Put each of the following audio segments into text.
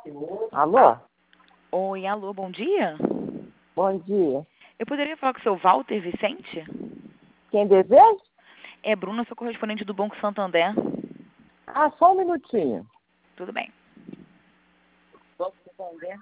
Alô? Oi, alô, bom dia. Bom dia. Eu poderia falar com o seu Walter Vicente? Quem deseja? É Bruna, sou correspondente do Banco Santander. Ah, só um minutinho. Tudo bem. Banco Santander.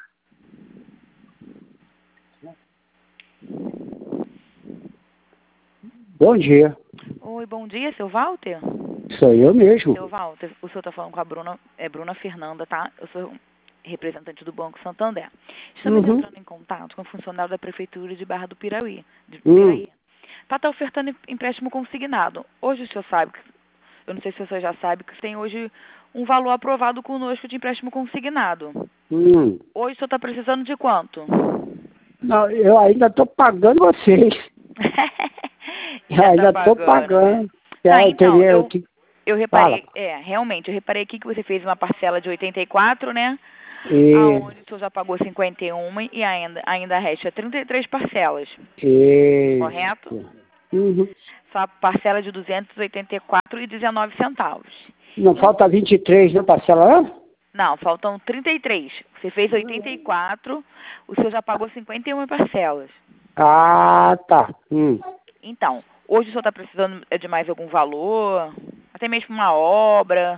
Bom dia. Oi, bom dia, seu Walter? Sou eu mesmo. Seu Walter, o senhor está falando com a Bruna, é Bruna Fernanda, tá? Eu sou representante do Banco Santander. Estamos entrando em contato com o funcionário da Prefeitura de Barra do Piraí. Tá ofertando empréstimo consignado. Hoje o senhor sabe, eu não sei se o senhor já sabe, que tem hoje um valor aprovado conosco de empréstimo consignado. Hoje o senhor está precisando de quanto? Não, eu ainda estou pagando vocês. Já ainda tá estou pagando, né? pagando. Tá, então, que... eu reparei, realmente, eu reparei aqui que você fez uma parcela de 84, né? Aonde o senhor já pagou 51 e ainda resta 33 parcelas. Correto? Sua parcela é de 284,19 centavos. Não falta 23, né, parcela? Não, faltam 33. Você fez 84, o senhor já pagou 51 parcelas. Ah, tá. Então, hoje o senhor está precisando de mais algum valor? Até mesmo uma obra?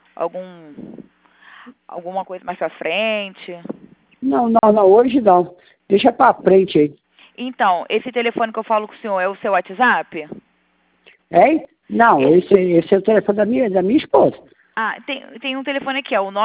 Alguma coisa mais pra frente? Não, hoje não. Deixa pra frente aí. Então, esse telefone que eu falo com o senhor é o seu WhatsApp? Hein? Não, esse é o telefone da minha esposa. Ah, tem um telefone aqui, é o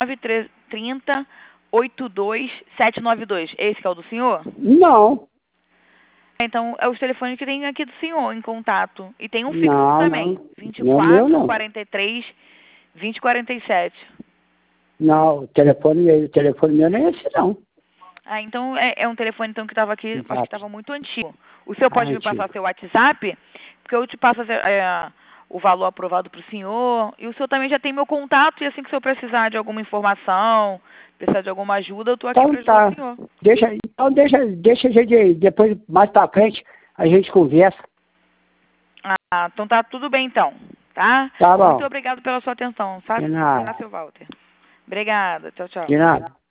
99330-82792. Esse que é o do senhor? Não. Então, é os telefones que tem aqui do senhor em contato. E tem um fixo Não, também. não. Não é meu, 24 não. 43 20 47. Não, o telefone meu não é esse, não. Ah, então é um telefone então que estava aqui, acho que Exato. estava muito antigo. O senhor pode me passar Antigo. seu WhatsApp? Porque eu te passo o valor aprovado para o senhor. E o senhor também já tem meu contato. E assim que o senhor precisar de alguma informação, precisar de alguma ajuda, eu estou aqui para ajudar o senhor. Deixa a gente, depois, mais pra frente, a gente conversa. Ah, então tá tudo bem então, tá? Tá bom. Muito obrigado pela sua atenção, sabe? De nada. Tá, seu Walter. Obrigada, tchau, tchau. De nada.